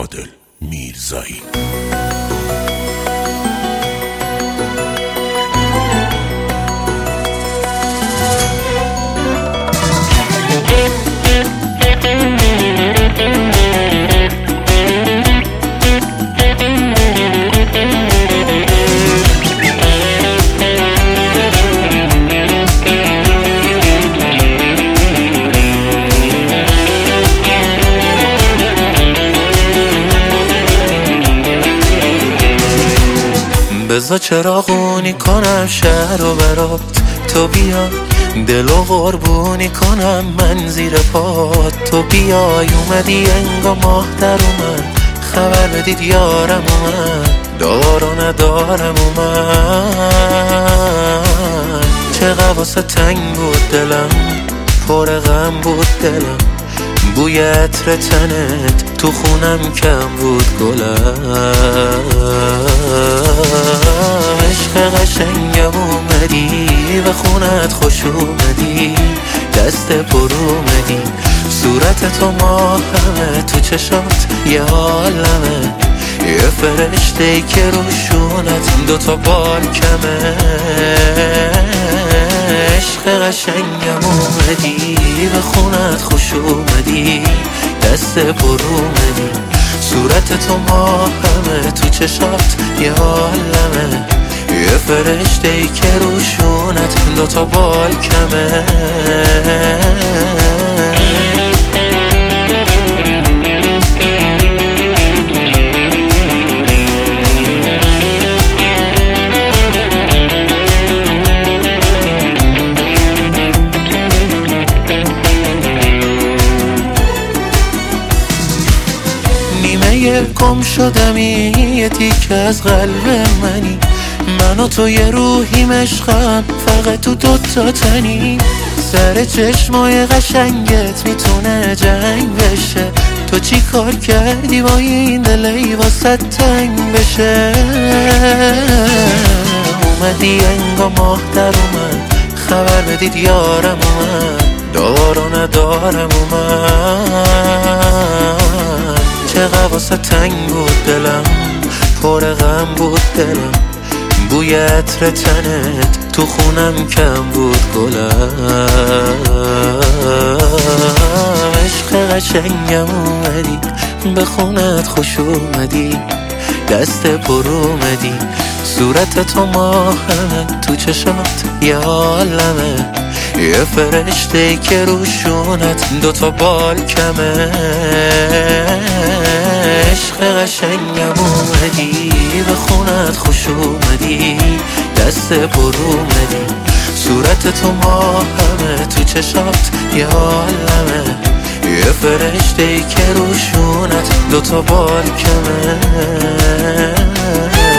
عادل میرزایی. بذار چراغونی کنم شهر و برات، تو بیا دلو قربونی کنم من زیر پات. تو بیای اومدی انگا ماه در اومد، خبر بدید یارم اومد، دار و ندارم اومد. چقدر واسه تنگ بود دلم، پر غم بود دلم، بوی عطر تنت تو خونم کم بود گلم. عشق قشنگم اومدی به خونت خوش اومدی، دست پر اومدی، صورت تو ماهمه، تو چشات یه عالمه، یه فرشته که روشونت دوتا بال کمه. عشق قشنگم اومدی به خونت خوش اومدی، دست پر اومدی، صورت تو ماهمه، تو چشات یه عالمه، یه فرشته که روشونت دوتا بال کمه. گم شدمی یه تیکه از قلب منی، من و تو یه روحیم عشقم فقط تو دوتا تنی. سر چشمای قشنگت میتونه جنگ بشه، تو چی کار کردی با این دلی واسه تنگ بشه. اومدی انگا ماه در اومد، خبر بدید یارم اومد، دار و ندارم اومد. چقدر واسه تنگ بود دلم، پر غم بود دلم، بوی عطر تنت تو خونم کم بود گلم. عشق قشنگم اومدی به خونت خوش اومدی، دست پر اومدی، صورت تو ماهمه، تو چشات یه عالمه، یه فرشته که روشونت دوتا بال کمه. عشق قشنگم اومدی به خونت خوش اومدی، دست پر اومدی، صورت تو ماهمه، تو چشات یه عالمه، یه فرشته که روشونت دوتا بال کمه.